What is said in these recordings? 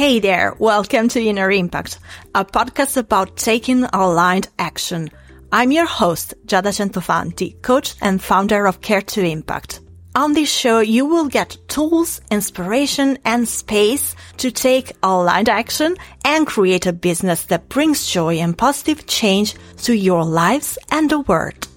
Hey there, welcome to Inner Impact, a podcast about taking aligned action. I'm your host, Giada Centofanti, coach and founder of Care to Impact. On this show, you will get tools, inspiration, and space to take aligned action and create a business that brings joy and positive change to your lives and the world.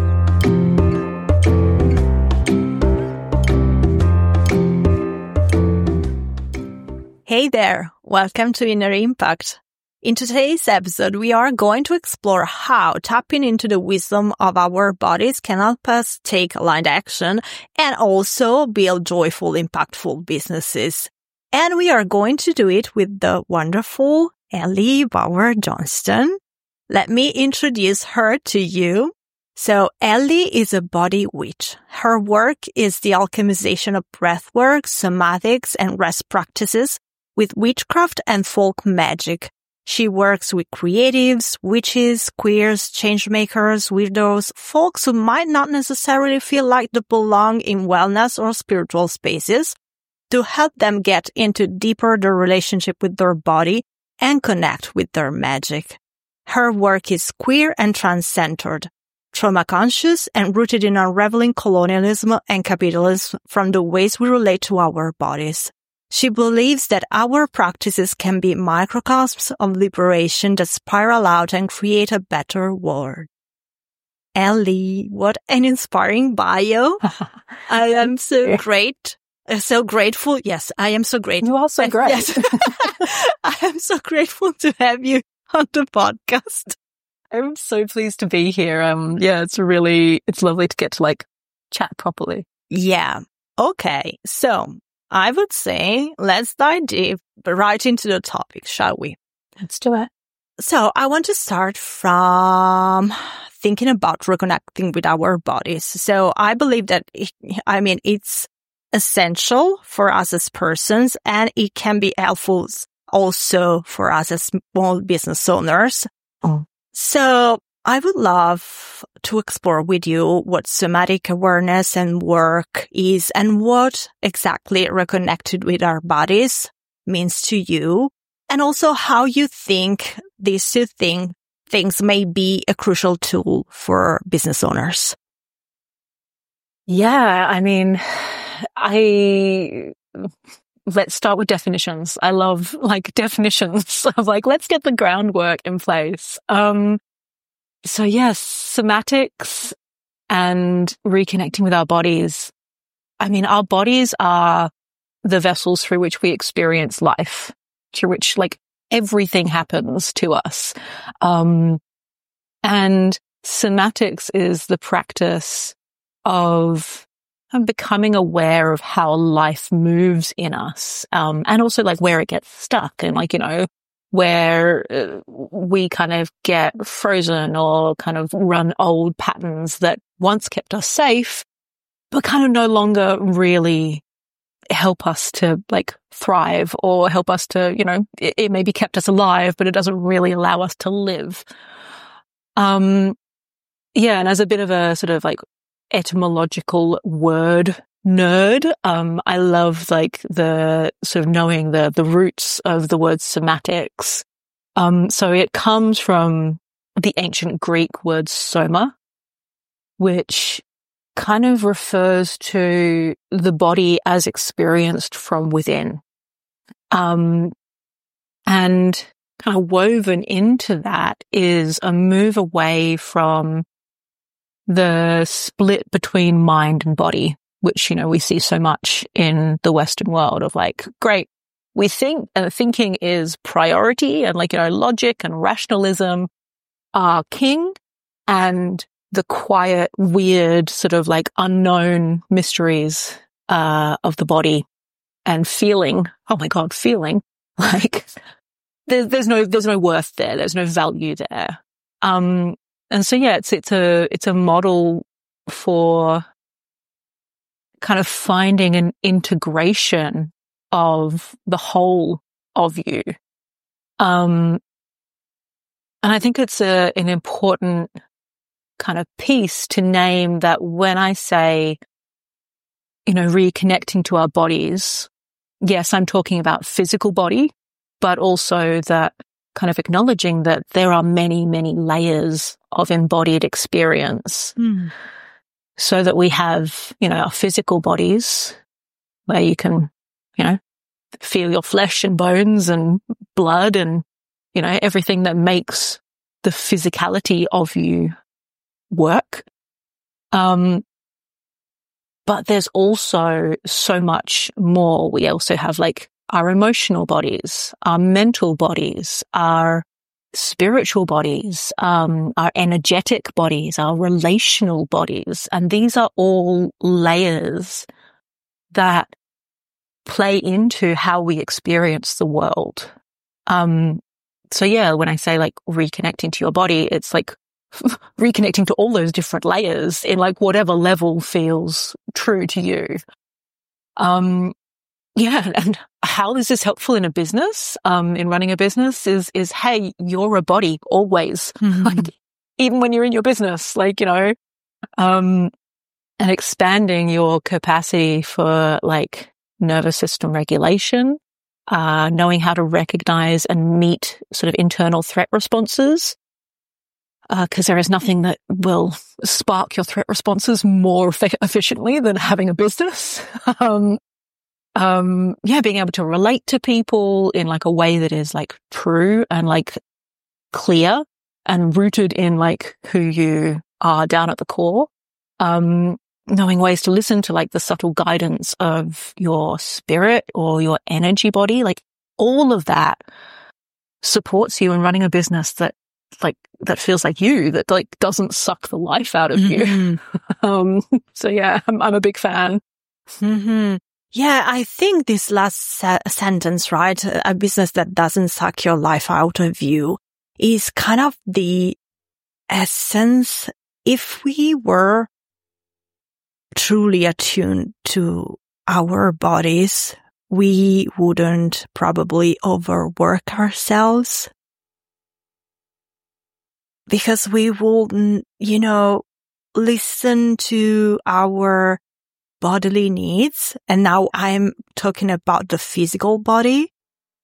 Hey there, welcome to Inner Impact. In today's episode, we are going to explore how tapping into the wisdom of our bodies can help us take aligned action and also build joyful, impactful businesses. And we are going to do it with the wonderful Ellie Bauer-Johnston. Let me introduce her to you. So Ellie is a body witch. Her work is the alchemization of breathwork, somatics, and rest practices with witchcraft and folk magic. She works with creatives, witches, queers, changemakers, widows, folks who might not necessarily feel like they belong in wellness or spiritual spaces, to help them get into deeper their relationship with their body and connect with their magic. Her work is queer and trans-centered, trauma-conscious and rooted in unraveling colonialism and capitalism from the ways we relate to our bodies. She believes that our practices can be microcosms of liberation that spiral out and create a better world. Ellie, what an inspiring bio. I am so grateful. Yes, I am so grateful. You are so great. Yes. I am so grateful to have you on the podcast. I'm so pleased to be here. It's lovely to get to chat properly. Yeah. Okay. So I would say let's dive deep right into the topic, shall we? Let's do it. So I want to start from thinking about reconnecting with our bodies. So I believe that, it's essential for us as persons, and it can be helpful also for us as small business owners. Oh. So I would love to explore with you what somatic awareness and work is and what exactly reconnected with our bodies means to you, and also how you think these two things may be a crucial tool for business owners. Yeah, let's start with definitions. I love definitions of let's get the groundwork in place. So yes, somatics and reconnecting with our bodies. Our bodies are the vessels through which we experience life, through which everything happens to us. And somatics is the practice of becoming aware of how life moves in us, and also where it gets stuck and where we kind of get frozen or kind of run old patterns that once kept us safe, but kind of no longer really help us to thrive or help us to, it maybe kept us alive, but it doesn't really allow us to live. And as a bit of a sort of etymological word nerd, I love the sort of knowing the roots of the word somatics. So it comes from the ancient Greek word soma, which kind of refers to the body as experienced from within. And kind of woven into that is a move away from the split between mind and body, which, we see so much in the Western world of great, we think, and thinking is priority and logic and rationalism are king, and the quiet, weird sort of unknown mysteries, of the body and feeling. Oh my God, feeling there's no worth there. There's no value there. And so, yeah, it's a model for kind of finding an integration of the whole of you. And I think it's an important kind of piece to name that when I say, reconnecting to our bodies, yes, I'm talking about physical body, but also that kind of acknowledging that there are many, many layers of embodied experience. So that we have, our physical bodies where you can, feel your flesh and bones and blood and, everything that makes the physicality of you work. But there's also so much more. We also have like our emotional bodies, our mental bodies, our spiritual bodies, our energetic bodies, our relational bodies. And these are all layers that play into how we experience the world. So yeah, when I say like reconnecting to your body, it's like reconnecting to all those different layers in like whatever level feels true to you. Yeah. And how is this helpful in a business, in running a business is, hey, you're a body always, like even when you're in your business, like, and expanding your capacity for like nervous system regulation, knowing how to recognize and meet sort of internal threat responses. Because there is nothing that will spark your threat responses more efficiently than having a business. Being able to relate to people in like a way that is like true and like clear and rooted in like who you are down at the core. Knowing ways to listen to like the subtle guidance of your spirit or your energy body, like all of that supports you in running a business that feels like you, that like doesn't suck the life out of you. So yeah, I'm a big fan. Yeah, I think this last sentence, right? A business that doesn't suck your life out of you is kind of the essence. If we were truly attuned to our bodies, we wouldn't probably overwork ourselves. Because we will, listen to our bodily needs. And now I'm talking about the physical body.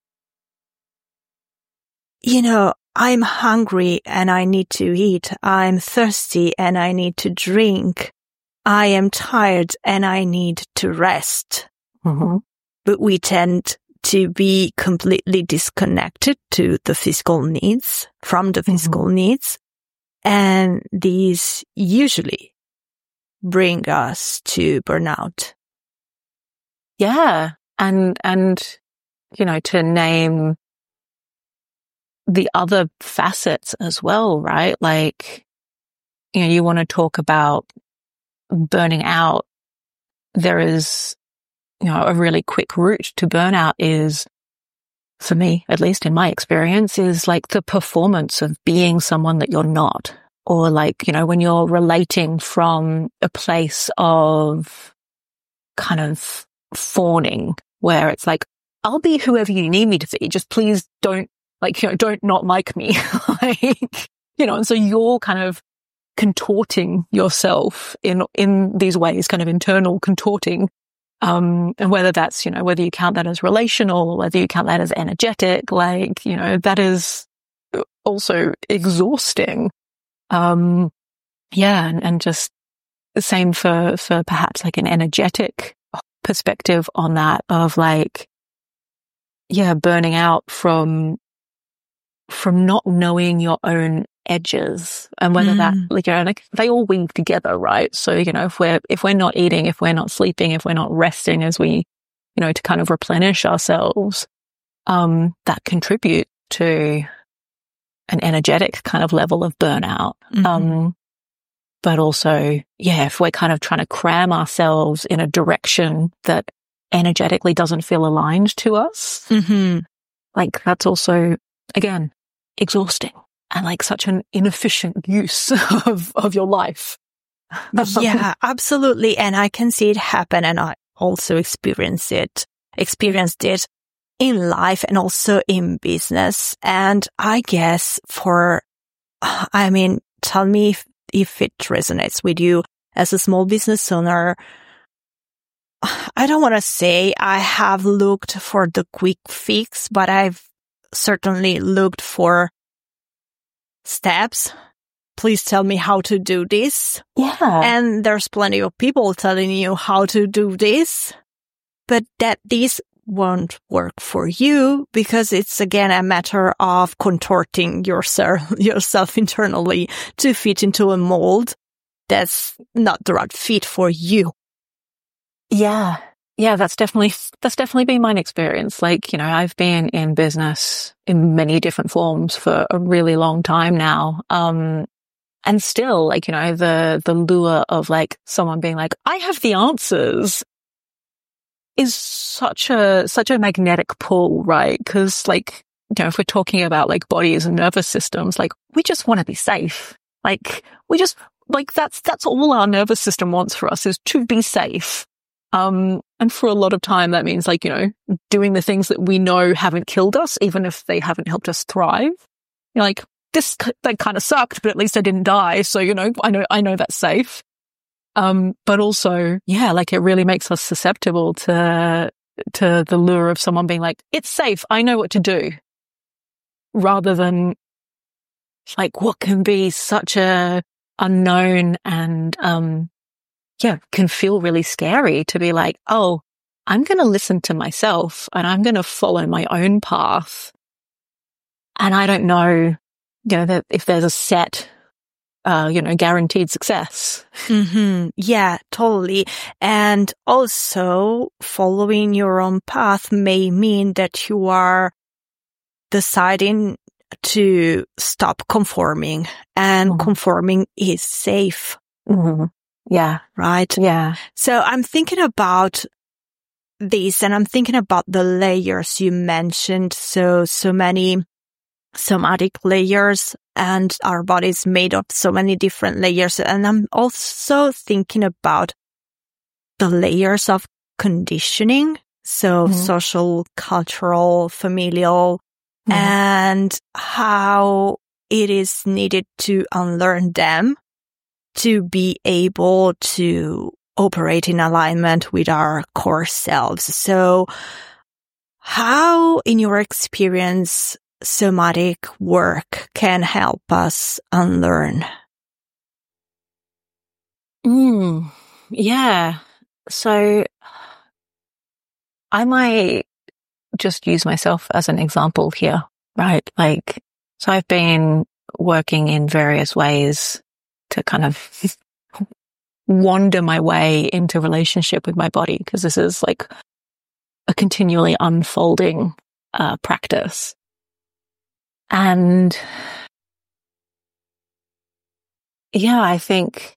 I'm hungry and I need to eat. I'm thirsty and I need to drink. I am tired and I need to rest. But we tend to be completely disconnected to the physical needs, from the physical needs. And these usually bring us to burnout. Yeah. And, to name the other facets as well, right? Like, you want to talk about burning out. There is, a really quick route to burnout is, for me, at least in my experience, is like the performance of being someone that you're not. Or like, when you're relating from a place of kind of fawning, where it's like, I'll be whoever you need me to be. Just please don't don't not like me. And so you're kind of contorting yourself in these ways, kind of internal contorting. And whether that's, whether you count that as relational or whether you count that as energetic, that is also exhausting. And just the same for perhaps like an energetic perspective on that of like, burning out from not knowing your own edges and whether that, they all weave together, right? So, if we're not eating, if we're not sleeping, if we're not resting as we, to kind of replenish ourselves, that contribute to an energetic kind of level of burnout. But also, if we're kind of trying to cram ourselves in a direction that energetically doesn't feel aligned to us, like that's also, again, exhausting and like such an inefficient use of your life. Yeah, absolutely. And I can see it happen. And I also experienced it in life and also in business. And I guess tell me if it resonates with you as a small business owner. I don't want to say I have looked for the quick fix, but I've certainly looked for steps. Please tell me how to do this. Yeah. And there's plenty of people telling you how to do this, but that this won't work for you because it's again a matter of contorting yourself internally to fit into a mold that's not the right fit for you. Yeah. Yeah, that's definitely been my experience. Like, I've been in business in many different forms for a really long time now. And still, like, the lure of like someone being like, I have the answers is such a magnetic pull, right? Because like, if we're talking about like bodies and nervous systems, like we just want to be safe. Like that's all our nervous system wants for us is to be safe. And for a lot of time, that means like, doing the things that we know haven't killed us, even if they haven't helped us thrive. You're like, that kind of sucked, but at least I didn't die. So, I know that's safe. But also, yeah, like it really makes us susceptible to the lure of someone being like, it's safe. I know what to do. Rather than like what can be such a unknown and, can feel really scary to be like, oh, I'm going to listen to myself and I'm going to follow my own path. And I don't know, that if there's a set, guaranteed success. Mm-hmm. Yeah, totally. And also following your own path may mean that you are deciding to stop conforming, and conforming is safe. Mm-hmm. Yeah. Right? Yeah. So I'm thinking about this and I'm thinking about the layers you mentioned. So many somatic layers, and our body is made of so many different layers. And I'm also thinking about the layers of conditioning. So social, cultural, familial, and how it is needed to unlearn them to be able to operate in alignment with our core selves. So how, in your experience, somatic work can help us unlearn? Yeah. So I might just use myself as an example here, right? Like, so I've been working in various ways to kind of wander my way into relationship with my body, because this is like a continually unfolding practice. And yeah, I think,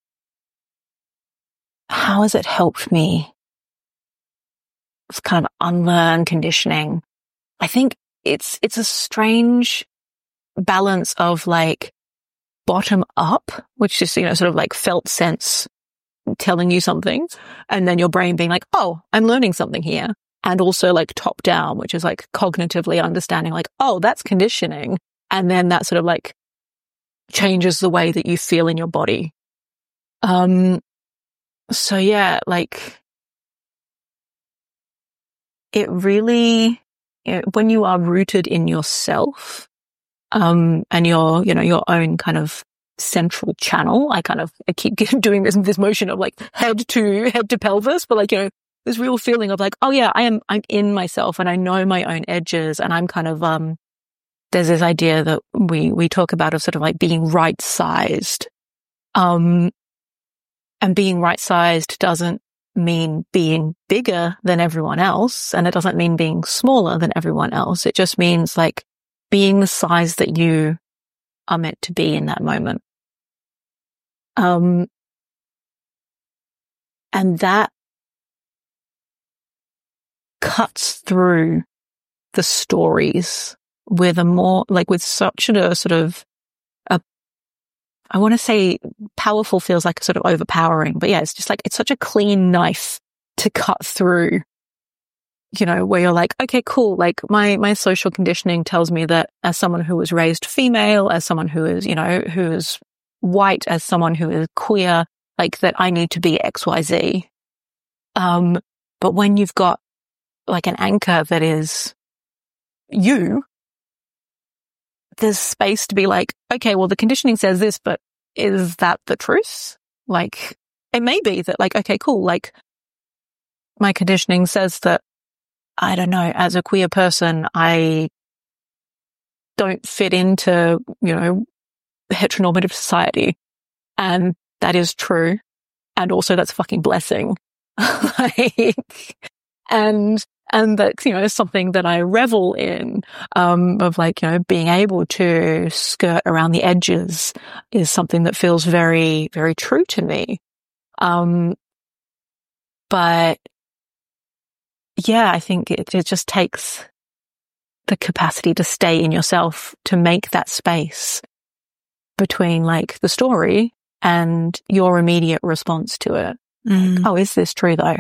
how has it helped me kind of unlearn conditioning? I think it's a strange balance of like bottom up, which is, sort of like felt sense telling you something, and then your brain being like, oh, I'm learning something here. And also like top down, which is like cognitively understanding like, oh, that's conditioning. And then that sort of like changes the way that you feel in your body. So yeah, like it really, when you are rooted in yourself, and your own kind of central channel, I keep doing this motion of like head to pelvis, but like, this real feeling of like, oh yeah, I'm in myself and I know my own edges, and I'm kind of, there's this idea that we talk about of sort of like being right-sized. And being right-sized doesn't mean being bigger than everyone else, and it doesn't mean being smaller than everyone else. It just means like being the size that you are meant to be in that moment. And that cuts through the stories with such a sort of I want to say powerful feels like sort of overpowering, but yeah, it's just like, it's such a clean knife to cut through, where you're like, okay, cool. Like my social conditioning tells me that as someone who was raised female, as someone who is, who is white, as someone who is queer, like that I need to be XYZ. But when you've got like an anchor that is you, there's space to be like, okay, well, the conditioning says this, but is that the truth? Like, it may be that like, okay, cool. Like my conditioning says that, I don't know, as a queer person, I don't fit into, heteronormative society. And that is true. And also that's a fucking blessing. And that's, something that I revel in, of like, being able to skirt around the edges is something that feels very, very true to me. But yeah, I think it just takes the capacity to stay in yourself, to make that space between like the story and your immediate response to it. Like, oh, is this true though?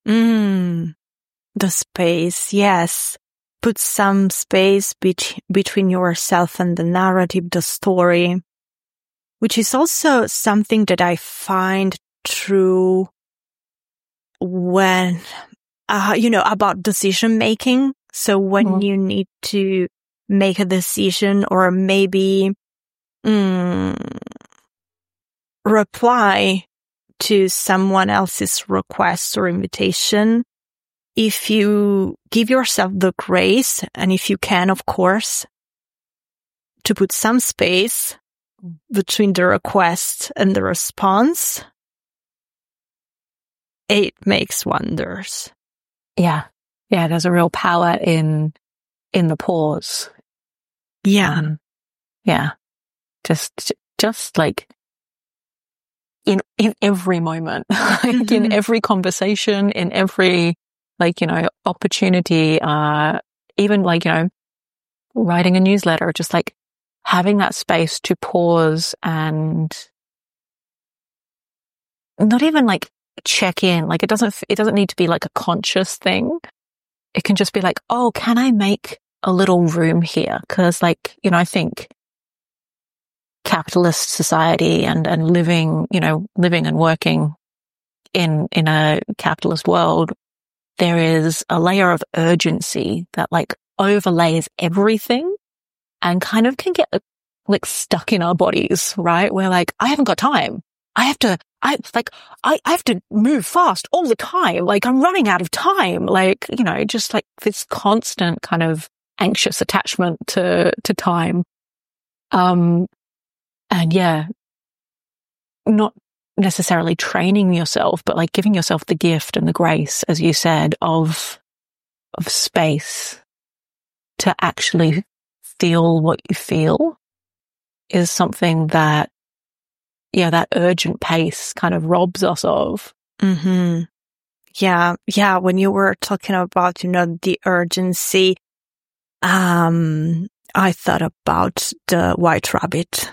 The space, yes. Put some space between yourself and the narrative, the story, which is also something that I find true when, about decision making. So when you need to make a decision or maybe reply to someone else's request or invitation, if you give yourself the grace, and if you can, of course, to put some space between the request and the response, it makes wonders. Yeah. Yeah, there's a real power in the pause. Yeah. Yeah. Just like in every moment, like in every conversation, in every opportunity, even like, writing a newsletter, just like having that space to pause and not even like check in. Like it doesn't need to be like a conscious thing. It can just be like, oh, can I make a little room here? 'Cause like, I think capitalist society and living and working in a capitalist world, there is a layer of urgency that like overlays everything and kind of can get like stuck in our bodies, right? We're like, I haven't got time. I have to move fast all the time. Like I'm running out of time. Like, just like this constant kind of anxious attachment to time. And yeah, not necessarily training yourself, but like giving yourself the gift and the grace, as you said, of space to actually feel what you feel is something that, that urgent pace kind of robs us of. Mm-hmm. Yeah. Yeah. When you were talking about, the urgency, I thought about the White Rabbit.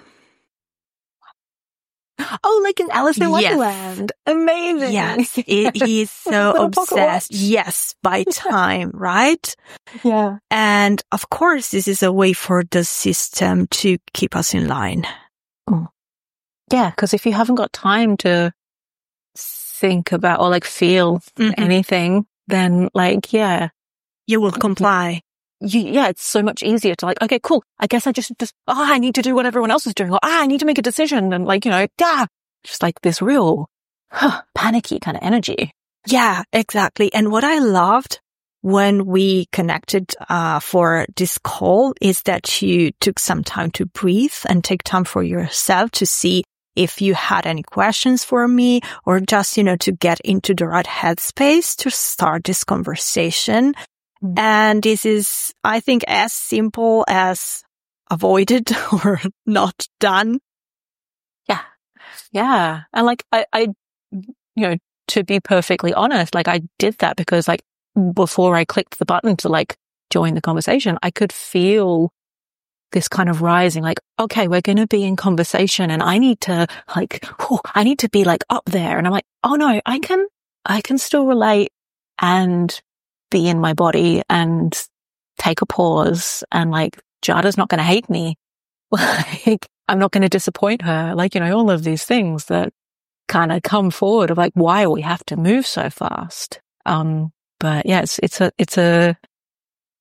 Oh, like in Alice in Wonderland. Amazing. Yes. He's so obsessed. Yes. By time, right? Yeah. And of course, this is a way for the system to keep us in line. Oh. Yeah. 'Cause if you haven't got time to think about or like feel anything, then like, you will comply. It's so much easier to like, okay, cool. I guess I just, I need to do what everyone else is doing. Or, I need to make a decision. And like, just like this real panicky kind of energy. Yeah, exactly. And what I loved when we connected for this call is that you took some time to breathe and take time for yourself to see if you had any questions for me or just, to get into the right headspace to start this conversation. And this is, I think, as simple as avoided or not done. Yeah. Yeah. And like, I to be perfectly honest, like I did that because like before I clicked the button to like join the conversation, I could feel this kind of rising, like, okay, we're going to be in conversation and I need to be like up there. And I'm like, oh no, I can still relate and be in my body and take a pause, and like Jada's not going to hate me. Like I'm not going to disappoint her. Like, all of these things that kind of come forward of like why we have to move so fast. But yeah, it's a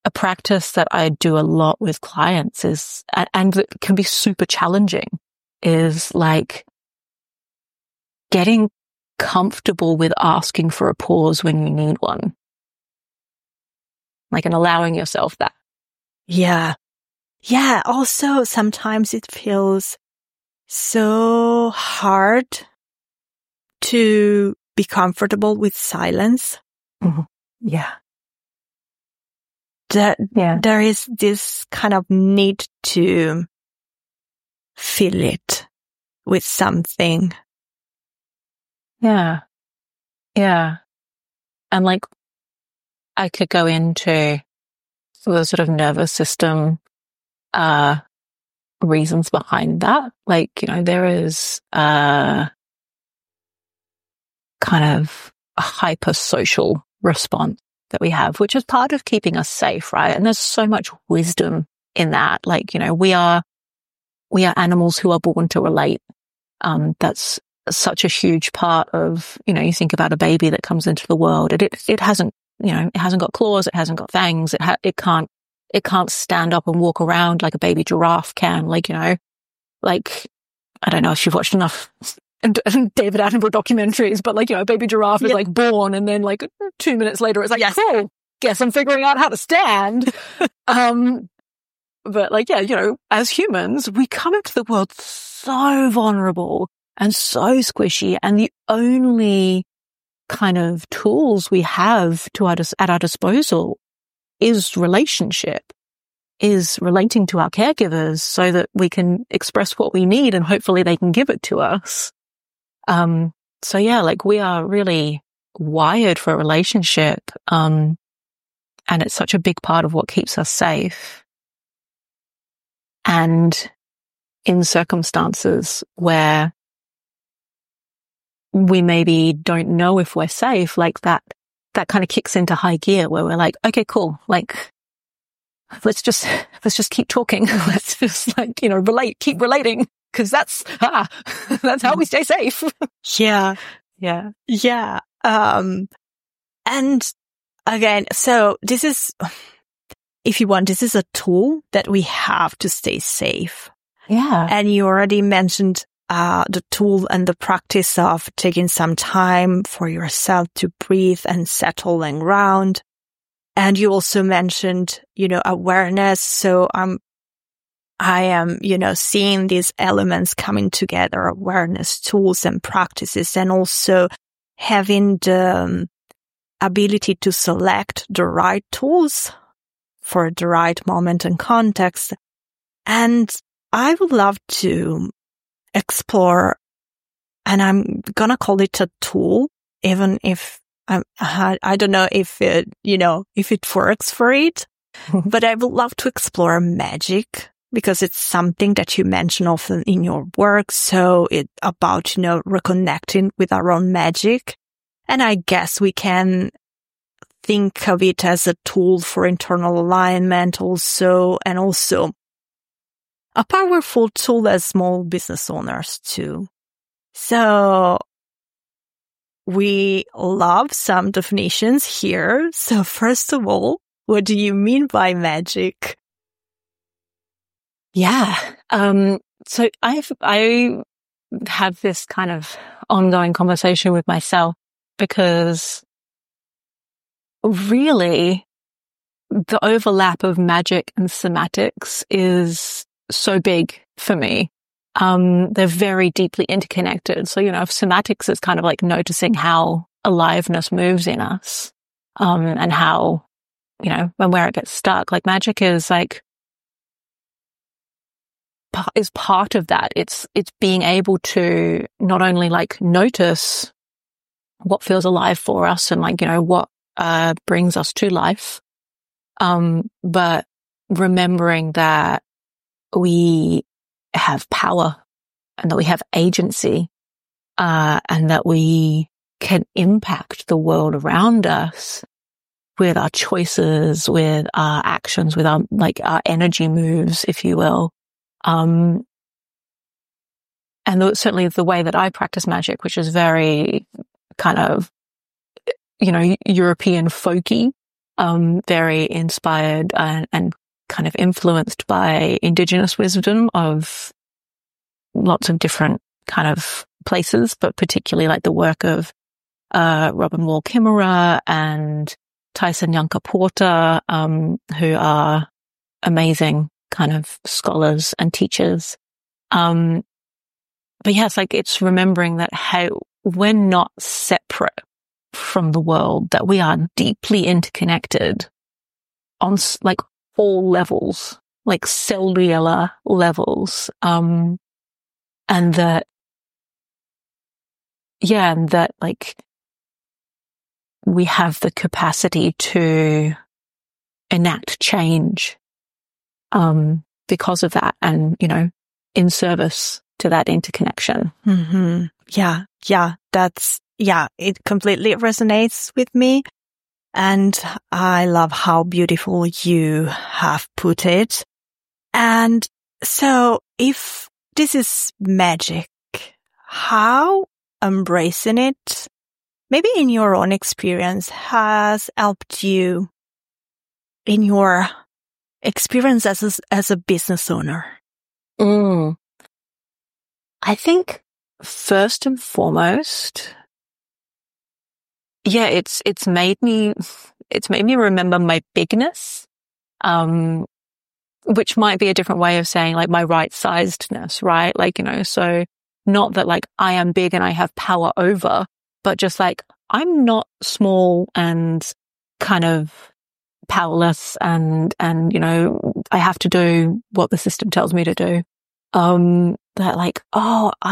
a practice that I do a lot with clients is, and it can be super challenging, is like getting comfortable with asking for a pause when you need one. Like, and allowing yourself that. Yeah. Yeah. Also, sometimes it feels so hard to be comfortable with silence. Mm-hmm. Yeah. There is this kind of need to fill it with something. Yeah. Yeah. And like, I could go into the sort of nervous system, reasons behind that. Like, you know, there is, kind of a hyper-social response that we have, which is part of keeping us safe, right? And there's so much wisdom in that. Like, you know, we are animals who are born to relate. That's such a huge part of, you know, you think about a baby that comes into the world. It hasn't, you know, it hasn't got claws, it hasn't got fangs, it can't stand up and walk around like a baby giraffe can. Like, you know, like, I don't know if you've watched enough David Attenborough documentaries, but like, you know, a baby giraffe is like born, and then like 2 minutes later it's like, cool, guess I'm figuring out how to stand. But like, yeah, you know, as humans, we come into the world so vulnerable and so squishy, and the only kind of tools we have at our disposal is relationship, is relating to our caregivers so that we can express what we need and hopefully they can give it to us. So yeah, like we are really wired for a relationship. And it's such a big part of what keeps us safe. And in circumstances where we maybe don't know if we're safe, like that kind of kicks into high gear where we're like, okay, cool. Like, let's just keep talking. Let's just like, you know, keep relating. 'Cause that's how we stay safe. Yeah. Yeah. Yeah. And again, so this is, if you want, this is a tool that we have to stay safe. Yeah. And you already mentioned the tool and the practice of taking some time for yourself to breathe and settle and ground. And you also mentioned, you know, awareness. So I am, you know, seeing these elements coming together, awareness tools and practices, and also having the ability to select the right tools for the right moment and context. And I would love to explore, and I'm gonna call it a tool, even if I don't know if it, you know, if it works for it, but I would love to explore magic, because it's something that you mention often in your work. So it's about, you know, reconnecting with our own magic. And I guess we can think of it as a tool for internal alignment also, and also a powerful tool as small business owners too. So we love some definitions here. So first of all, what do you mean by magic? Yeah. So I have this kind of ongoing conversation with myself, because really the overlap of magic and somatics is so big for me. They're very deeply interconnected. So, you know, if somatics is kind of like noticing how aliveness moves in us, and how, you know, where it gets stuck, like magic is like, is part of that. It's being able to not only like notice what feels alive for us and like, you know, what brings us to life, but remembering that we have power and that we have agency, and that we can impact the world around us with our choices, with our actions, with our energy moves, if you will. And certainly the way that I practice magic, which is very kind of, you know, European folky, very inspired and kind of influenced by indigenous wisdom of lots of different kind of places, but particularly like the work of Robin Wall Kimmerer and Tyson Yunkaporta, Porter, who are amazing kind of scholars and teachers. But yes, like it's remembering that how we're not separate from the world, that we are deeply interconnected on like all levels, like cellular levels. And that, yeah, and that like we have the capacity to enact change, because of that, and, you know, in service to that interconnection. Mm-hmm. Yeah. It completely resonates with me. And I love how beautiful you have put it. And so if this is magic, how embracing it, maybe in your own experience, has helped you in your experience as a business owner? I think first and foremost, yeah, it's made me remember my bigness, which might be a different way of saying like my right-sizedness, right? Like, you know, so not that like I am big and I have power over, but just like I'm not small and kind of powerless and, you know, I have to do what the system tells me to do. That like, oh, I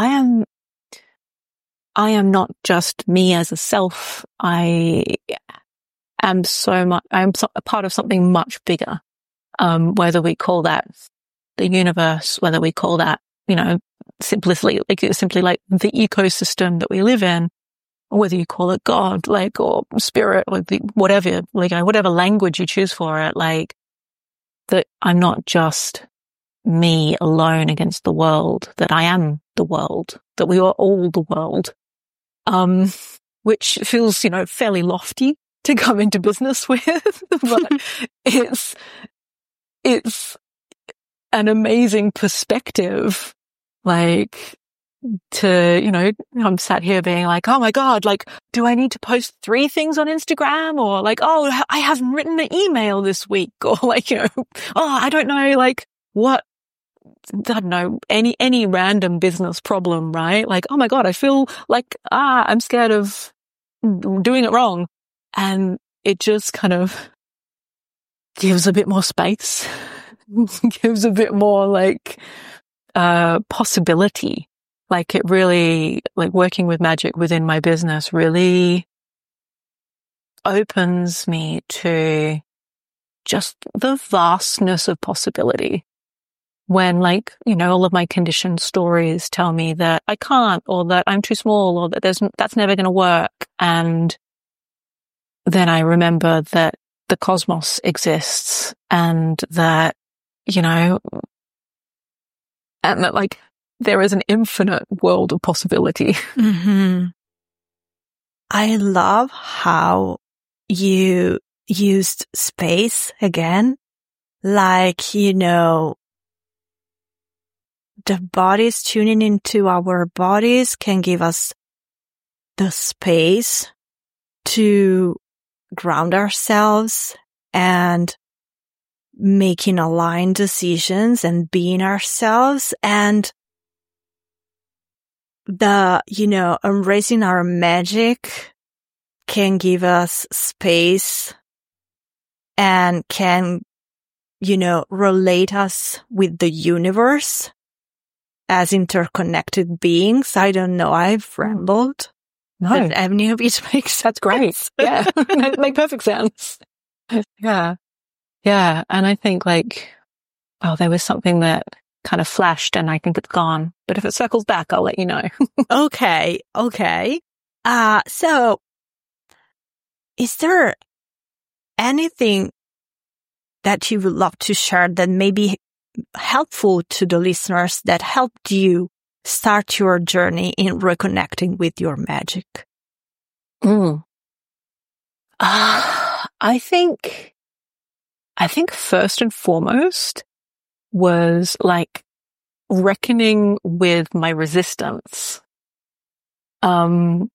am not just me as a self. I am a part of something much bigger. Whether we call that the universe, whether we call that, you know, simply like the ecosystem that we live in, or whether you call it God, like, or spirit, or whatever, like, whatever language you choose for it, like, that I'm not just me alone against the world, that I am the world, that we are all the world, which feels, you know, fairly lofty to come into business with, but it's an amazing perspective, like, to, you know, I'm sat here being like, oh my God, like, do I need to post 3 things on Instagram? Or like, oh, I haven't written an email this week, or like, you know, oh, I don't know, like, what, I don't know, any random business problem, right? Like, oh my God, I feel like, I'm scared of doing it wrong. And it just kind of gives a bit more space, gives a bit more like, possibility. Like it really, like working with magic within my business really opens me to just the vastness of possibility. When, like, you know, all of my conditioned stories tell me that I can't, or that I'm too small, or that that's never going to work. And then I remember that the cosmos exists, and that, you know, and that like there is an infinite world of possibility. Mm-hmm. I love how you used space again. Like, you know, the bodies tuning into our bodies can give us the space to ground ourselves and making aligned decisions and being ourselves, and the, you know, embracing our magic can give us space and can, you know, relate us with the universe as interconnected beings. I don't know, I've rambled. No. But any of it makes sense. That's great. Yeah. It makes perfect sense. Yeah. Yeah. And I think like, oh, there was something that kind of flashed and I think it's gone. But if it circles back, I'll let you know. Okay. So is there anything that you would love to share that may be helpful to the listeners that helped you start your journey in reconnecting with your magic? I think first and foremost was like reckoning with my resistance. So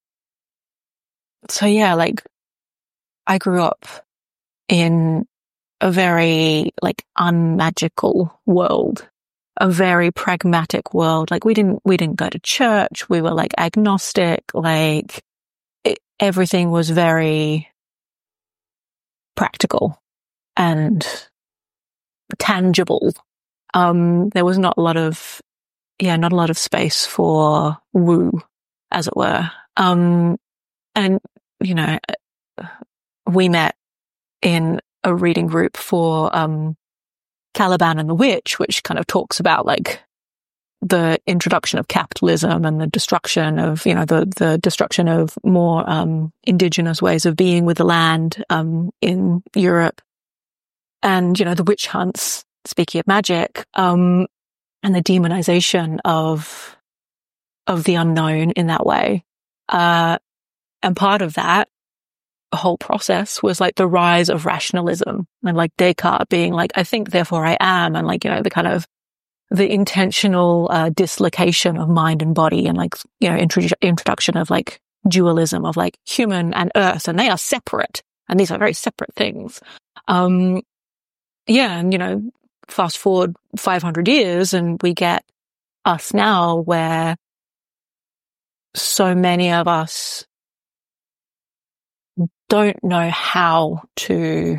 yeah, like I grew up in a very like unmagical world, a very pragmatic world. Like we didn't go to church. We were like agnostic. Like everything was very practical and tangible. There was not a lot of space for woo, as it were. And, you know, we met in a reading group for, Caliban and the Witch, which kind of talks about like the introduction of capitalism and the destruction of, you know, the destruction of more, indigenous ways of being with the land, in Europe. And, you know, the witch hunts, speaking of magic, and the demonization of the unknown in that way. And part of that whole process was like the rise of rationalism and like Descartes being like, I think, therefore I am. And like, you know, the kind of the intentional dislocation of mind and body and like, you know, introduction of like dualism of like human and earth, and they are separate. And these are very separate things. Yeah. And, you know, fast forward 500 years and we get us now where so many of us don't know how to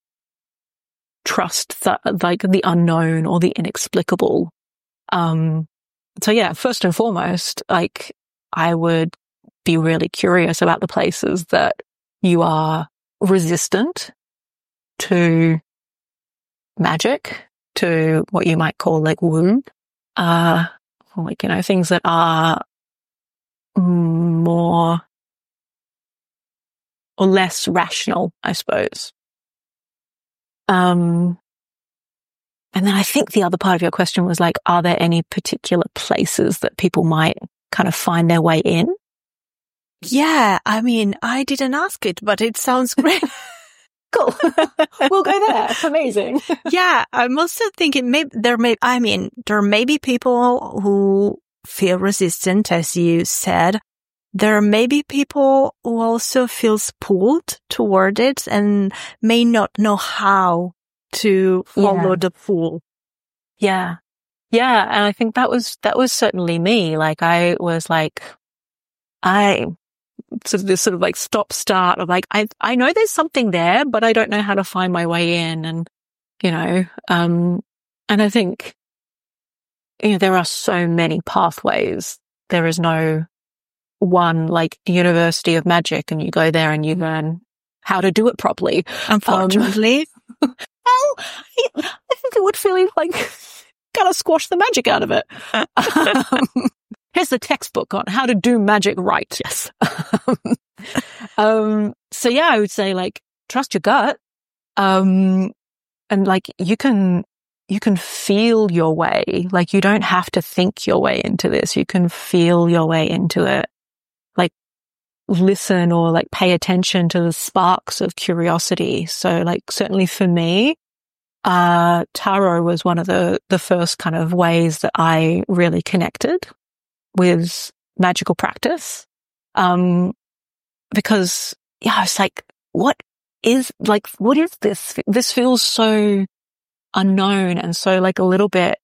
trust the unknown or the inexplicable. So yeah, first and foremost, like I would be really curious about the places that you are resistant to magic, to what you might call like woo, like, you know, things that are more or less rational, I suppose. And then I think the other part of your question was like, are there any particular places that people might kind of find their way in? Yeah, I mean, I didn't ask it, but it sounds great. Cool. We'll go there. Amazing. Yeah, I'm also thinking there may be people who feel resistant, as you said. There may be people who also feels pulled toward it and may not know how to follow the pull. Yeah. Yeah. And I think that was certainly me. Like I was like, this sort of like stop start of like, I know there's something there, but I don't know how to find my way in. And, you know, and I think, you know, there are so many pathways. There is no one like University of Magic and you go there and you learn how to do it properly. Unfortunately. Well, I think it would feel like kind of squash the magic out of it. Here's the textbook on how to do magic right. Yes. So yeah, I would say like trust your gut. And like you can feel your way. Like you don't have to think your way into this. You can feel your way into it. Like listen or like pay attention to the sparks of curiosity. So like certainly for me, tarot was one of the first kind of ways that I really connected with magical practice. Because yeah, I was like, what is this? This feels so unknown and so like a little bit,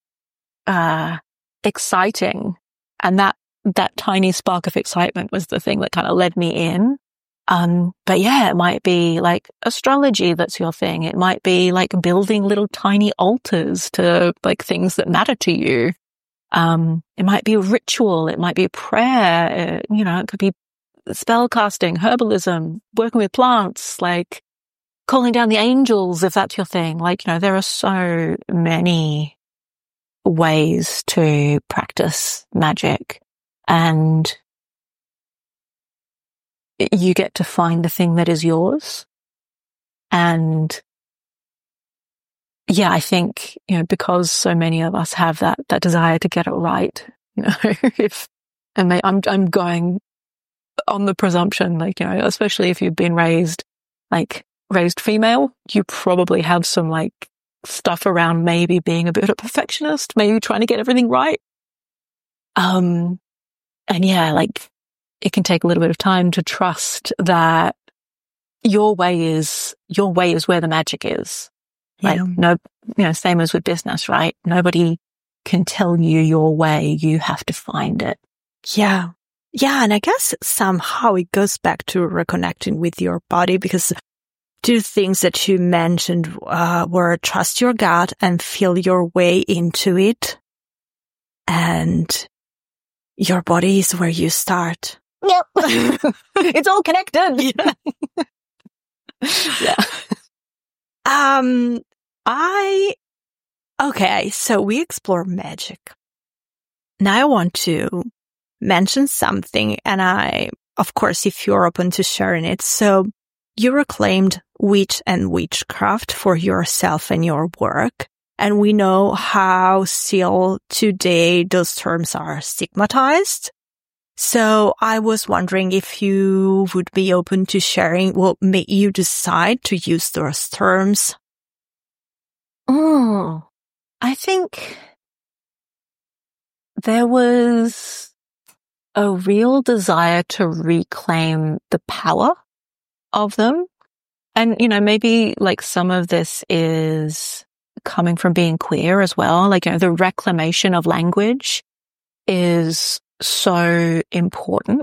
exciting. And that tiny spark of excitement was the thing that kind of led me in. But yeah, it might be like astrology that's your thing. It might be like building little tiny altars to like things that matter to you. It might be a ritual. It might be prayer. You know, it could be spell casting, herbalism, working with plants, like calling down the angels, if that's your thing. Like, you know, there are so many ways to practice magic, and you get to find the thing that is yours. And yeah, I think, you know, because so many of us have that desire to get it right, you know, I'm going on the presumption, like, you know, especially if you've been raised like raised female, you probably have some like stuff around maybe being a bit of a perfectionist, maybe trying to get everything right. And yeah, like it can take a little bit of time to trust that your way is where the magic is. Like same as with business, right? Nobody can tell you your way. You have to find it. Yeah. Yeah. And I guess somehow it goes back to reconnecting with your body, because two things that you mentioned were trust your gut and feel your way into it. And your body is where you start. Yep. It's all connected. Yeah. Okay, so we explore magic. Now I want to mention something, and of course, if you're open to sharing it. So you reclaimed witch and witchcraft for yourself and your work. And we know how still today those terms are stigmatized. So I was wondering if you would be open to sharing what made you decide to use those terms. Oh, I think there was a real desire to reclaim the power of them. And, maybe like some of this is coming from being queer as well. Like, the reclamation of language is so important.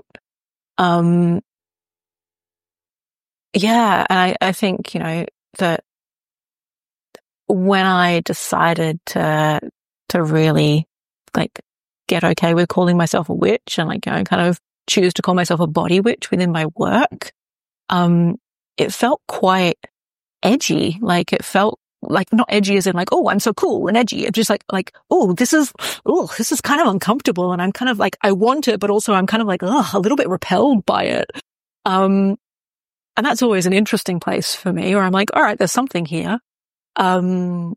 Yeah. And I think, that when I decided to really like get okay with calling myself a witch and like, kind of choose to call myself a body witch within my work, it felt quite edgy. Like it felt like not edgy as in like, oh, I'm so cool and edgy. It's just like, oh, this is kind of uncomfortable. And I'm kind of like, I want it, but also I'm kind of like, a little bit repelled by it. And that's always an interesting place for me where I'm like, all right, there's something here. And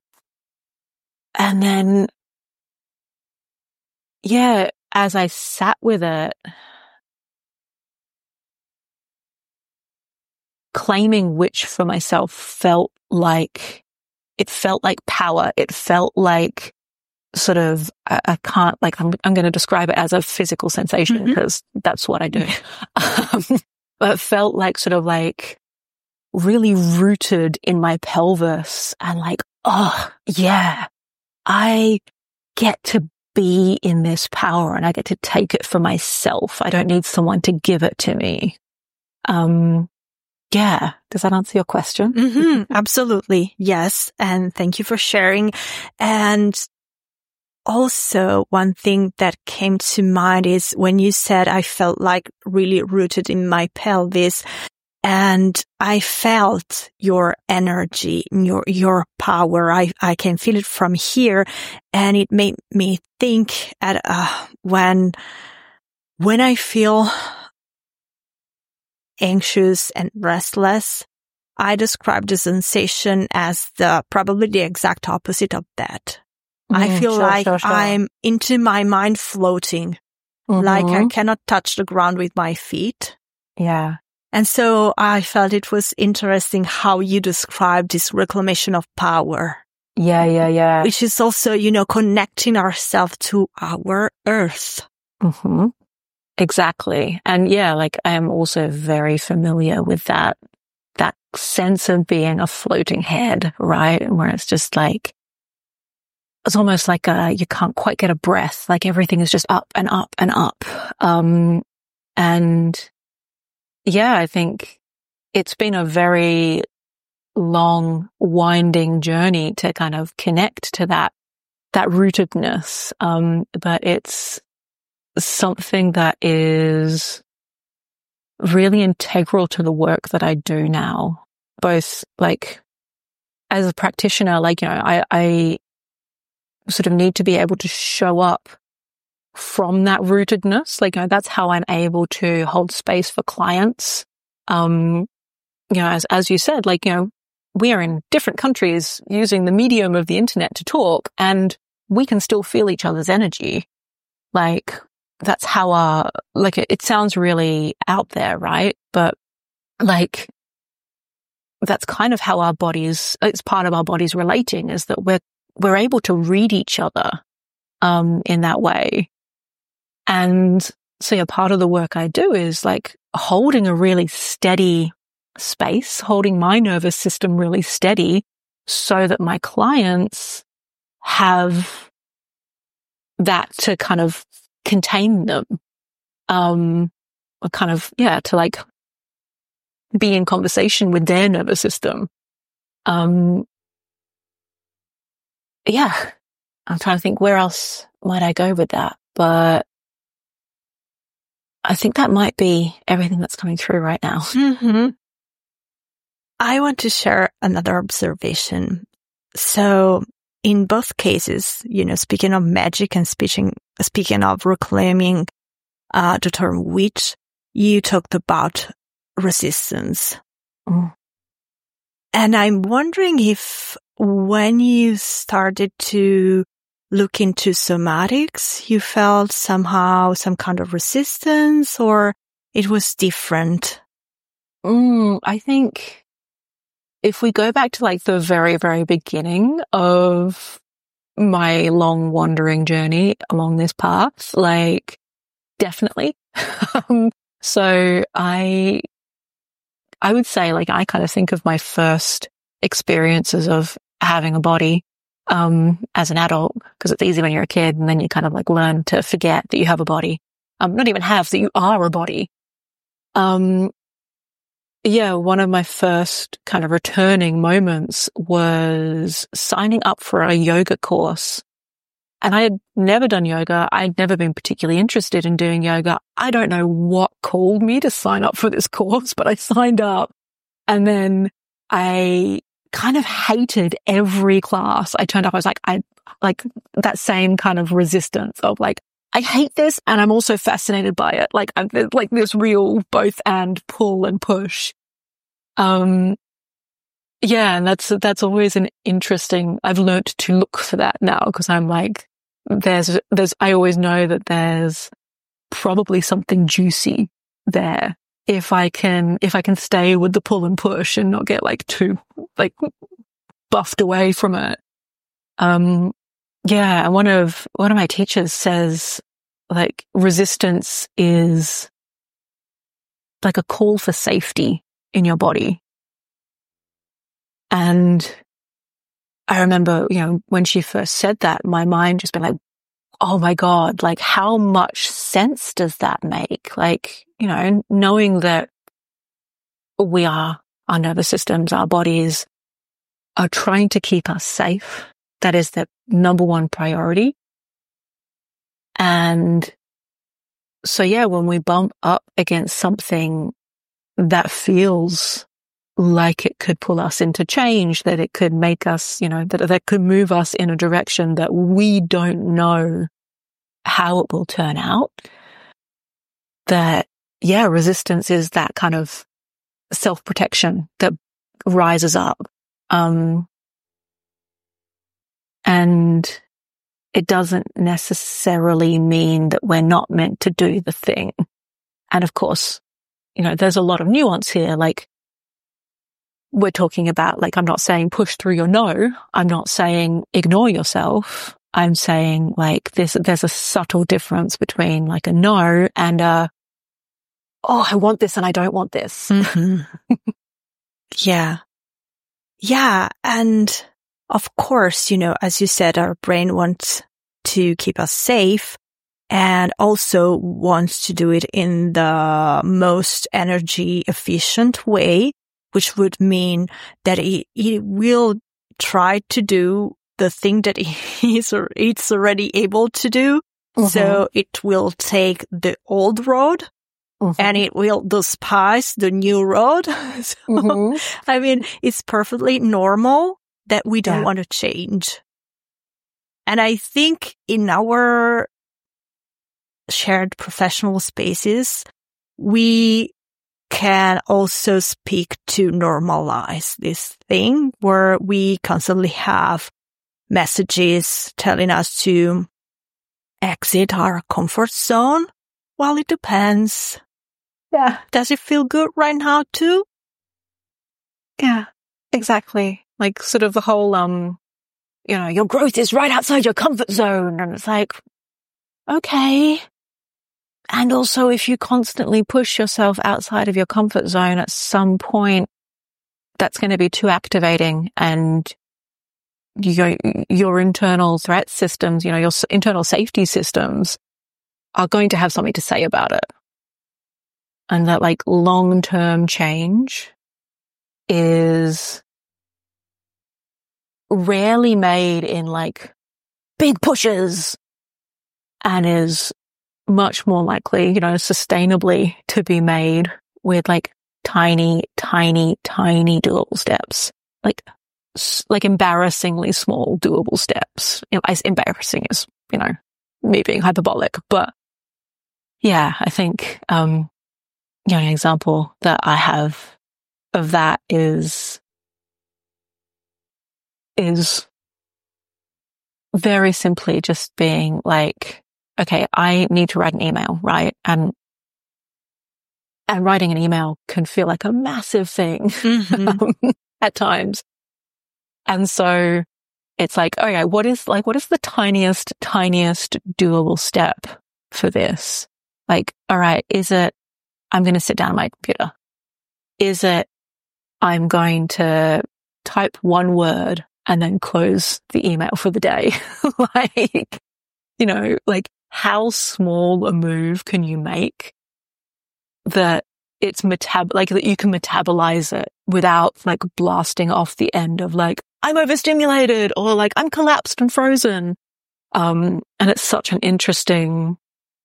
then, yeah, as I sat with it, claiming witch for myself felt like power. It felt like sort of, I can't, like, I'm going to describe it as a physical sensation because that's what I do. But it felt like sort of like really rooted in my pelvis and like, oh yeah, I get to be in this power and I get to take it for myself. I don't need someone to give it to me. Yeah. Does that answer your question? Absolutely. Yes. And thank you for sharing. And also one thing that came to mind is when you said I felt like really rooted in my pelvis, and I felt your energy, your power. I can feel it from here. And it made me think at, when I feel anxious and restless, I describe the sensation as probably the exact opposite of that. I feel sure. I'm into my mind floating, like I cannot touch the ground with my feet. Yeah. And so I felt it was interesting how you described this reclamation of power. Yeah. Which is also, connecting ourselves to our earth. Exactly. And yeah, like I am also very familiar with that sense of being a floating head, right? Where it's just like, it's almost like you can't quite get a breath. Like everything is just up and up and up. And yeah, I think it's been a very long, winding journey to kind of connect to that rootedness. But it's something that is really integral to the work that I do now, both like as a practitioner, like, I sort of need to be able to show up from that rootedness. Like, that's how I'm able to hold space for clients. As you said, like, we are in different countries using the medium of the internet to talk, and we can still feel each other's energy. Like, that's how it sounds really out there, right? But like, that's kind of how it's part of our bodies relating, is that we're able to read each other, in that way. And so part of the work I do is like holding a really steady space, holding my nervous system really steady so that my clients have that to kind of contain them, or kind of, to like be in conversation with their nervous system. I'm trying to think where else might I go with that, but I think that might be everything that's coming through right now. Mm-hmm. I want to share another observation. So in both cases, speaking of magic and speaking of reclaiming the term witch, you talked about resistance. Mm. And I'm wondering if when you started to look into somatics, you felt somehow some kind of resistance, or it was different? I think if we go back to like the very, very beginning of my long wandering journey along this path, like definitely. So I would say like I kind of think of my first experiences of having a body as an adult, because it's easy when you're a kid and then you kind of like learn to forget that you have a body. Not even have, that you are a body. One of my first kind of returning moments was signing up for a yoga course. And I had never done yoga. I'd never been particularly interested in doing yoga. I don't know what called me to sign up for this course, but I signed up. And then I kind of hated every class I turned up. I was like, that same kind of resistance of like, I hate this and I'm also fascinated by it. Like, I'm like this real both and pull and push. And that's always an interesting, I've learned to look for that now, because I'm like, I always know that there's probably something juicy there. If I can stay with the pull and push and not get like too like buffed away from it. And one of my teachers says like resistance is like a call for safety in your body. And I remember, when she first said that, my mind just been like, oh my God, like how much sense does that make? Like, knowing that our nervous systems, our bodies are trying to keep us safe. That is the number one priority. And so, when we bump up against something that feels like it could pull us into change, that it could make us, that could move us in a direction that we don't know how it will turn out, that, resistance is that kind of self-protection that rises up. And it doesn't necessarily mean that we're not meant to do the thing. And of course, there's a lot of nuance here. Like, we're talking about, like, I'm not saying push through your no. I'm not saying ignore yourself. I'm saying like there's a subtle difference between like a no and I want this and I don't want this. Mm-hmm. Yeah. And of course, as you said, our brain wants to keep us safe and also wants to do it in the most energy efficient way, which would mean that it will try to do the thing that it's already able to do. Mm-hmm. So it will take the old road. Mm-hmm. And it will despise the new road. So, mm-hmm. I mean, it's perfectly normal that we don't want to change. And I think in our shared professional spaces, we can also speak to normalize this thing where we constantly have messages telling us to exit our comfort zone. Well, it depends. Yeah. Does it feel good right now too? Yeah. exactly. Like sort of the whole, your growth is right outside your comfort zone. And it's like, okay. And also if you constantly push yourself outside of your comfort zone, at some point that's going to be too activating, and your internal threat systems, your internal safety systems are going to have something to say about it. And that like long-term change is rarely made in like big pushes, and is much more likely, sustainably to be made with like tiny, tiny, tiny doable steps. Like embarrassingly small doable steps. As embarrassing as, me being hyperbolic. But yeah, I think, an example that I have of that is very simply just being like, okay, I need to write an email, right? And writing an email can feel like a massive thing at times. And so it's like, okay, what is the tiniest doable step for this? Like, all right, is it, I'm going to sit down at my computer? Is it, I'm going to type one word and then close the email for the day? Like, how small a move can you make that it's that you can metabolize it without like blasting off the end of like, I'm overstimulated, or like I'm collapsed and frozen. And it's such an interesting,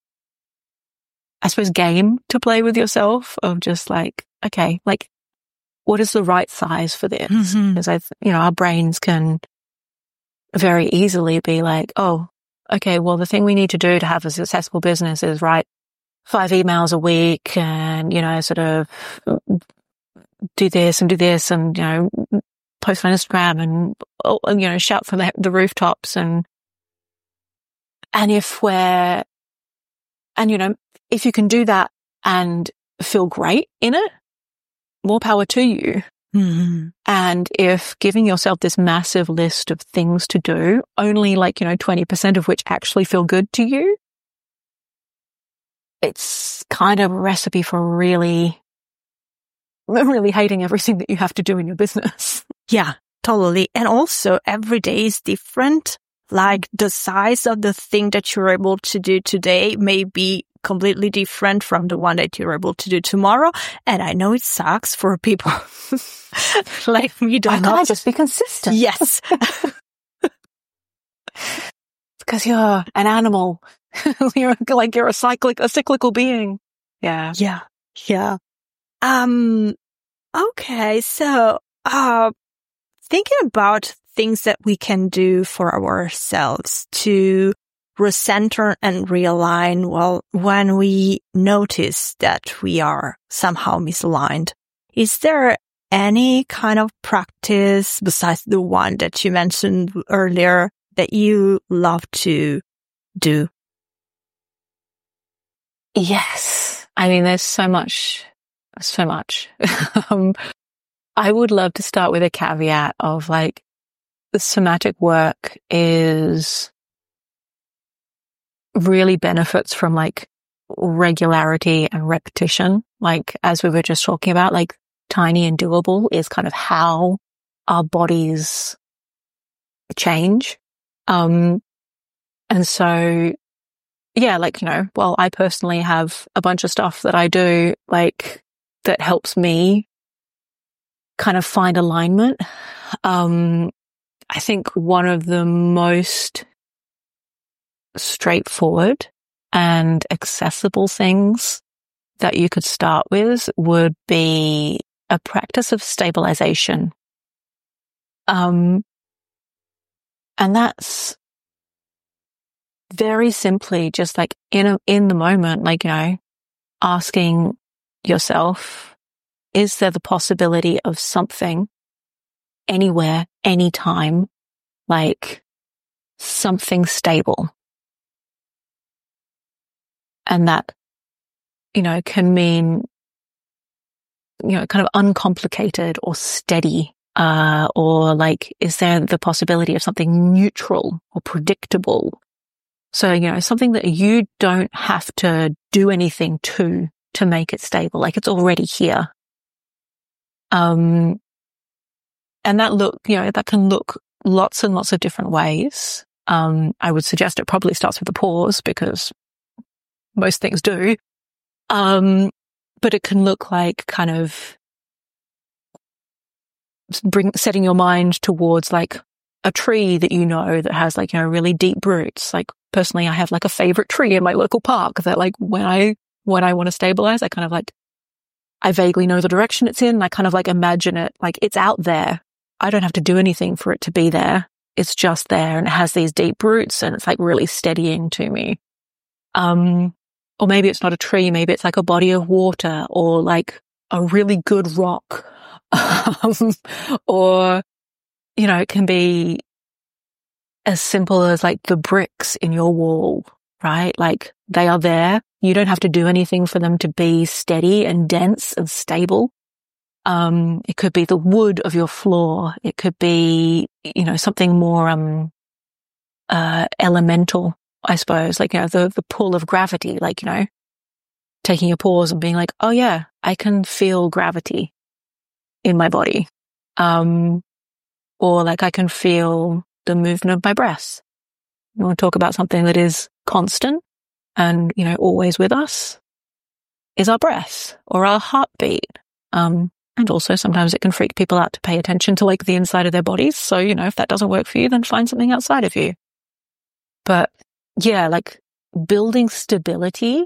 I suppose, game to play with yourself of just like, okay, like what is the right size for this? Because our brains can very easily be like, oh, okay, well, the thing we need to do to have a successful business is write 5 emails a week and, sort of do this and, post on Instagram and, shout from the rooftops. And if if you can do that and feel great in it, more power to you. And if giving yourself this massive list of things to do, only 20% of which actually feel good to you, it's kind of a recipe for really hating everything that you have to do in your business. Yeah, totally. And also every day is different. Like the size of the thing that you're able to do today may be completely different from the one that you're able to do tomorrow. And I know it sucks for people like me. Why can't I just be consistent? Yes. Because you're an animal. you're a cyclical being. Yeah. Yeah. Yeah. Okay. So, thinking about things that we can do for ourselves to recenter and realign, well, when we notice that we are somehow misaligned, is there any kind of practice besides the one that you mentioned earlier that you love to do? Yes. I mean, there's so much. I would love to start with a caveat of like, the somatic work is really benefits from like regularity and repetition. Like, as we were just talking about, like tiny and doable is kind of how our bodies change. And so, yeah, well, I personally have a bunch of stuff that I do, like, that helps me kind of find alignment. I think one of the most straightforward and accessible things that you could start with would be a practice of stabilization. And that's very simply just like in the moment, like, asking yourself, is there the possibility of something anywhere, anytime, like something stable? And that, can mean, kind of uncomplicated or steady Or like, is there the possibility of something neutral or predictable? So, something that you don't have to do anything to make it stable, like it's already here. And that can look lots and lots of different ways. I would suggest it probably starts with a pause, because most things do. But it can look like kind of setting your mind towards like a tree that that has like, really deep roots. Like personally, I have like a favorite tree in my local park that like when I want to stabilize, I kind of like, I vaguely know the direction it's in. I kind of like imagine it like it's out there. I don't have to do anything for it to be there. It's just there, and it has these deep roots, and it's like really steadying to me. Or maybe it's not a tree. Maybe it's like a body of water, or like a really good rock. Or, it can be as simple as like the bricks in your wall, right? Like they are there. You don't have to do anything for them to be steady and dense and stable. It could be the wood of your floor. It could be, something more, elemental, I suppose, like, the pull of gravity, like, taking a pause and being like, oh yeah, I can feel gravity in my body. Or like I can feel the movement of my breath. You want to talk about something that is constant and, always with us is our breath or our heartbeat. And also sometimes it can freak people out to pay attention to like the inside of their bodies. So, if that doesn't work for you, then find something outside of you. But yeah, like building stability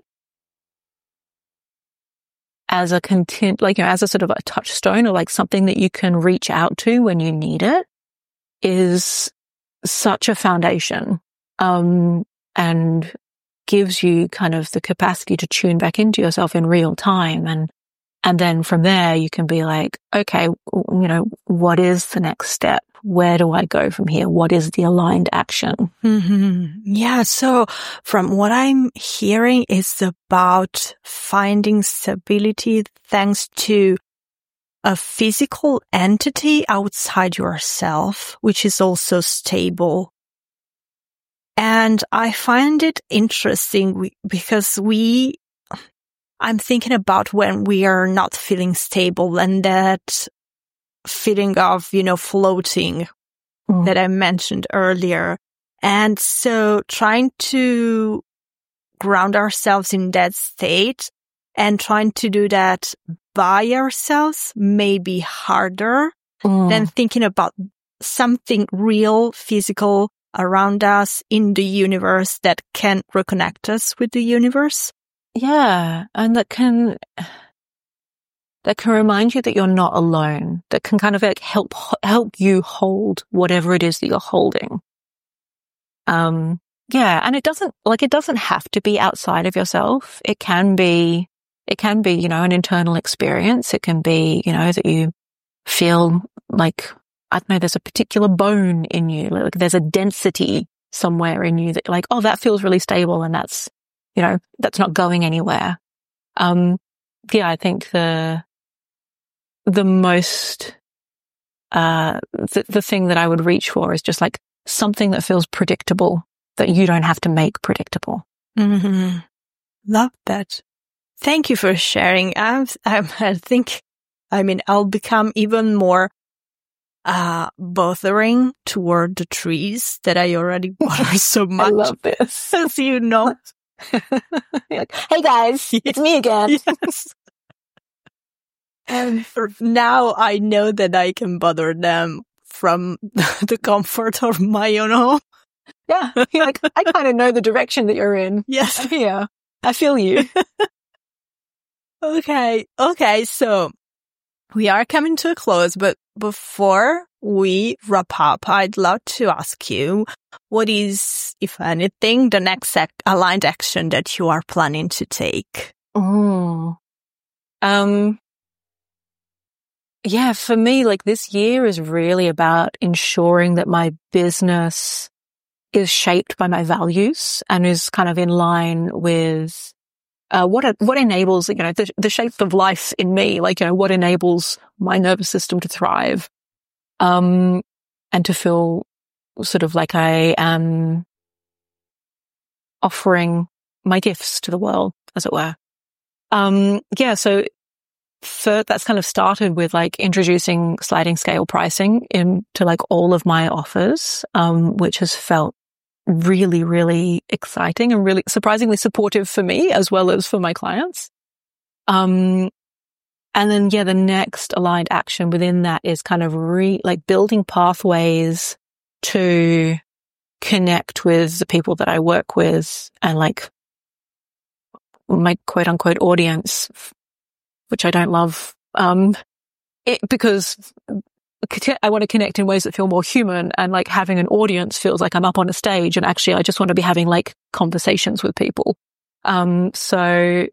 as a as a sort of a touchstone, or like something that you can reach out to when you need it, is such a foundation, and gives you kind of the capacity to tune back into yourself in real time. And then from there you can be like, okay, what is the next step? Where do I go from here? What is the aligned action? Mm-hmm. Yeah. So from what I'm hearing, it's about finding stability thanks to a physical entity outside yourself, which is also stable. And I find it interesting because I'm thinking about when we are not feeling stable, and that feeling of, floating that I mentioned earlier. And so trying to ground ourselves in that state and trying to do that by ourselves may be harder than thinking about something real, physical around us in the universe that can reconnect us with the universe. Yeah. And that can remind you that you're not alone, that can kind of like help you hold whatever it is that you're holding. Yeah. And it doesn't have to be outside of yourself. It can be, an internal experience. It can be, that you feel like, I don't know, there's a particular bone in you, like there's a density somewhere in you that like, oh, that feels really stable, and that's, that's not going anywhere. Yeah, I think the most, the thing that I would reach for is just like something that feels predictable, that you don't have to make predictable. Mm-hmm. Love that. Thank you for sharing. I think, I'll become even more bothering toward the trees that I already bother so much. I love this. As you know. Like, hey guys, it's me again. Yes. And now I know that I can bother them from the comfort of my own home. Yeah. You're like, I kind of know the direction that you're in. Yes. I'm here. I feel you. Okay. So we are coming to a close, but before we wrap up, I'd love to ask you, what is, if anything, the next aligned action that you are planning to take? Yeah, for me, like this year is really about ensuring that my business is shaped by my values and is kind of in line with what enables, the shape of life in me, like, what enables my nervous system to thrive. and to feel sort of like I am offering my gifts to the world, as it were. So that's kind of started with like introducing sliding scale pricing into like all of my offers, which has felt really, really exciting and really surprisingly supportive for me as well as for my clients. And then, the next aligned action within that is kind of building pathways to connect with the people that I work with and like my quote unquote audience, which I don't love, because I want to connect in ways that feel more human, and like having an audience feels like I'm up on a stage and actually I just want to be having like conversations with people. Like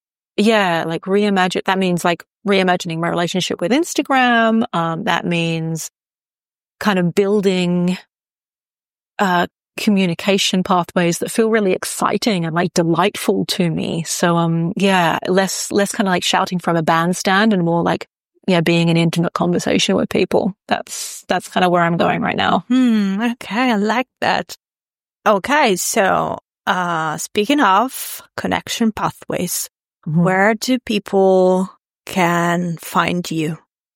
that means like reimagining my relationship with Instagram. That means kind of building, communication pathways that feel really exciting and like delightful to me. So, less kind of like shouting from a bandstand and more like, being an intimate conversation with people. That's kind of where I'm going right now. Okay. I like that. Okay. So, speaking of connection pathways, where do people can find you?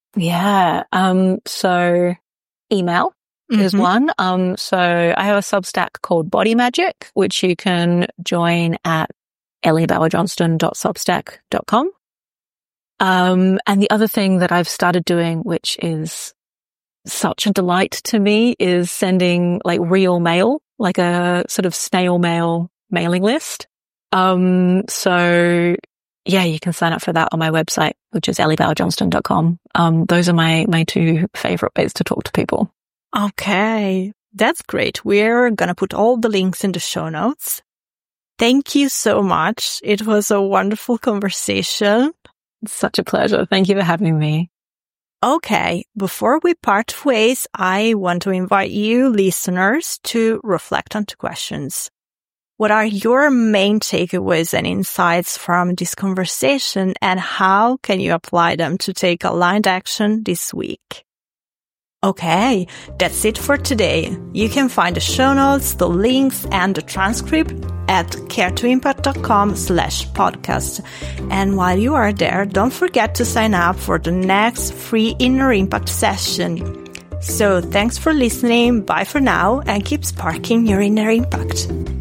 So email is one. So I have a Substack called Body Magic, which you can join at ellieBauerjohnston.substack.com. And the other thing that I've started doing, which is such a delight to me, is sending like real mail, like a sort of snail mail mailing list. You can sign up for that on my website, which is ellieBauerjohnston.com. Those are my two favorite ways to talk to people. Okay, that's great. We're going to put all the links in the show notes. Thank you so much. It was a wonderful conversation. It's such a pleasure. Thank you for having me. Okay, before we part ways, I want to invite you listeners to reflect on two questions. What are your main takeaways and insights from this conversation, and how can you apply them to take aligned action this week? Okay, that's it for today. You can find the show notes, the links, and the transcript at caretoimpact.com/podcast. And while you are there, don't forget to sign up for the next free Inner Impact session. So thanks for listening. Bye for now, and keep sparking your inner impact.